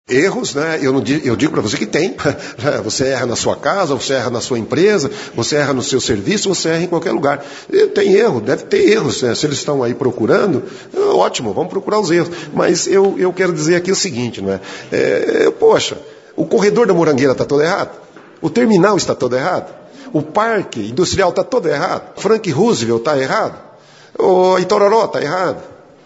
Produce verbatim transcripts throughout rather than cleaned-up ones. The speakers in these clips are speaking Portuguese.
Erros, né? Eu, não, eu digo para você que tem. Você erra na sua casa, você erra na sua empresa, você erra no seu serviço, você erra em qualquer lugar. Tem erro, deve ter erros, né? Se eles estão aí procurando, ótimo, vamos procurar os erros. Mas eu, eu quero dizer aqui o seguinte, não é? É, poxa, o corredor da Morangueira está todo errado? O terminal está todo errado? O parque industrial está todo errado? Frank Roosevelt está errado? O Itororó está errado?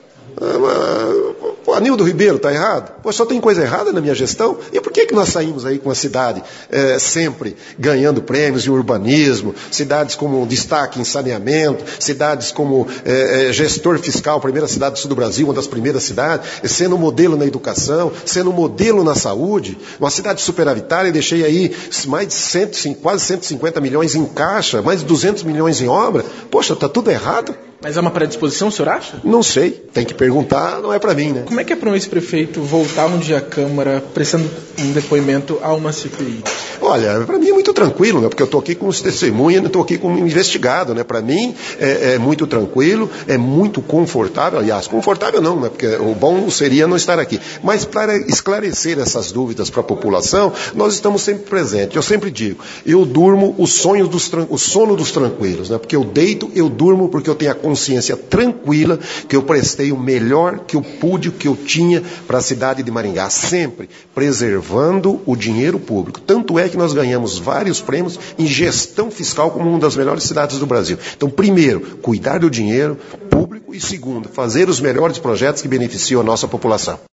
O Anildo Ribeiro está errado? Pô, só tem coisa errada na minha gestão? E por que, que nós saímos aí com a cidade é, sempre ganhando prêmios em urbanismo, cidades como destaque em saneamento, cidades como é, é, gestor fiscal, primeira cidade do sul do Brasil, uma das primeiras cidades, sendo modelo na educação, sendo modelo na saúde, uma cidade superavitária, e deixei aí mais de cento, quase cento e cinquenta milhões em caixa, mais de duzentos milhões em obra. Poxa, está tudo errado? Mas é uma predisposição, o senhor acha? Não sei, tem que perguntar, não é para mim, né? Como é que é para um ex-prefeito voltar um dia à Câmara prestando um depoimento a uma C P I? Olha, para mim é muito tranquilo, né? Porque eu estou aqui com os testemunhas, não estou aqui como investigado, né? Para mim é, é muito tranquilo, é muito confortável, aliás, confortável não, né? Porque o bom seria não estar aqui. Mas para esclarecer essas dúvidas para a população, nós estamos sempre presentes. Eu sempre digo, eu durmo o, sonho dos, o sono dos tranquilos, né? Porque eu deito, eu durmo porque eu tenho a consciência tranquila que eu prestei o melhor que eu pude, o que eu tinha para a cidade de Maringá, sempre preservando o dinheiro público. Tanto é que nós ganhamos vários prêmios em gestão fiscal como uma das melhores cidades do Brasil. Então, primeiro, cuidar do dinheiro público e segundo, fazer os melhores projetos que beneficiam a nossa população.